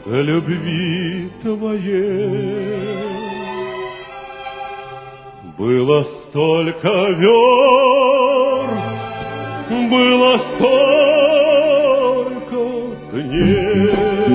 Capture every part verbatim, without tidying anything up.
любви твоей. Было столько верст, было столько дней.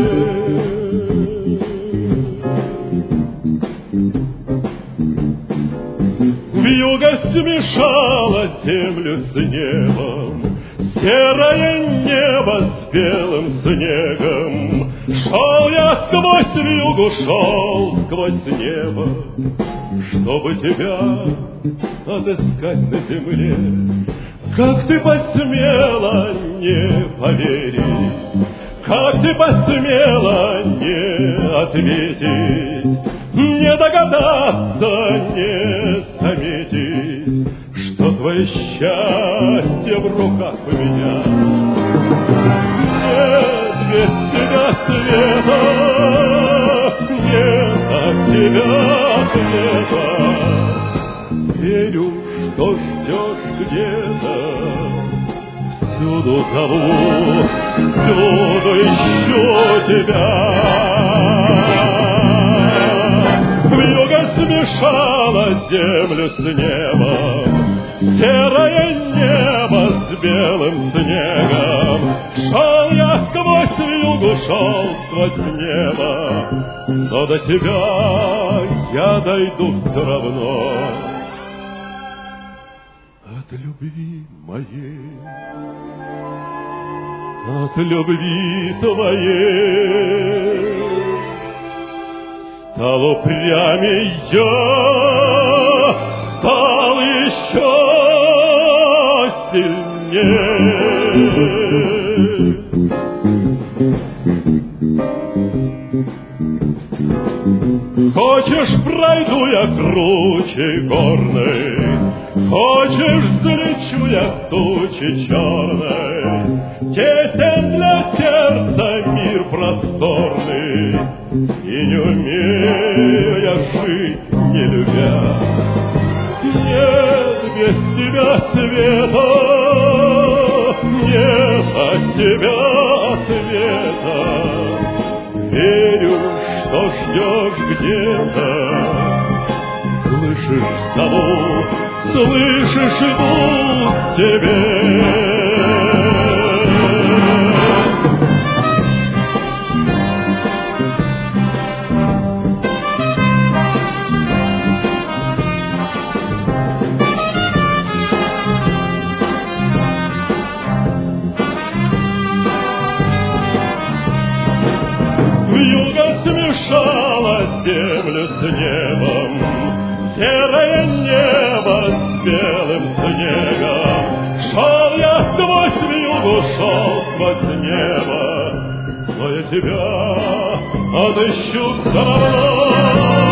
Вьюга смешала землю с небом, серое небо с белым снегом. Шел я сквозь вьюгу, шел сквозь небо, чтобы тебя отыскать на земле. Как ты посмела не поверить, как ты посмела не ответить, не догадаться, не заметить, что твое счастье в руках у меня. Нет без тебя света, нет от тебя света. Верю, что ждешь где-то, всюду зову, всюду ищу тебя. Вьюга смешала землю с небом, серое небо с белым снегом. Шел я сквозь вьюгу, шел сквозь небо, но до тебя я дойду все равно. От любви моей, от любви твоей стал упрямей я, стал еще сильней. Хочешь, пройду я круче горной, хочешь, взлечу я в тучи черной. Тесен для сердца мир просторный, и не умею я жить, не любя. Нет без тебя света, нет от тебя света. Верю, что ждешь где-то, слышишь, зову, слышишь, иду к тебе. Вьюга смешала землю с небом, серое небо с белым снегом. Шел я сквозь вьюгу, шел сквозь небо, но я тебя отыщу все равно.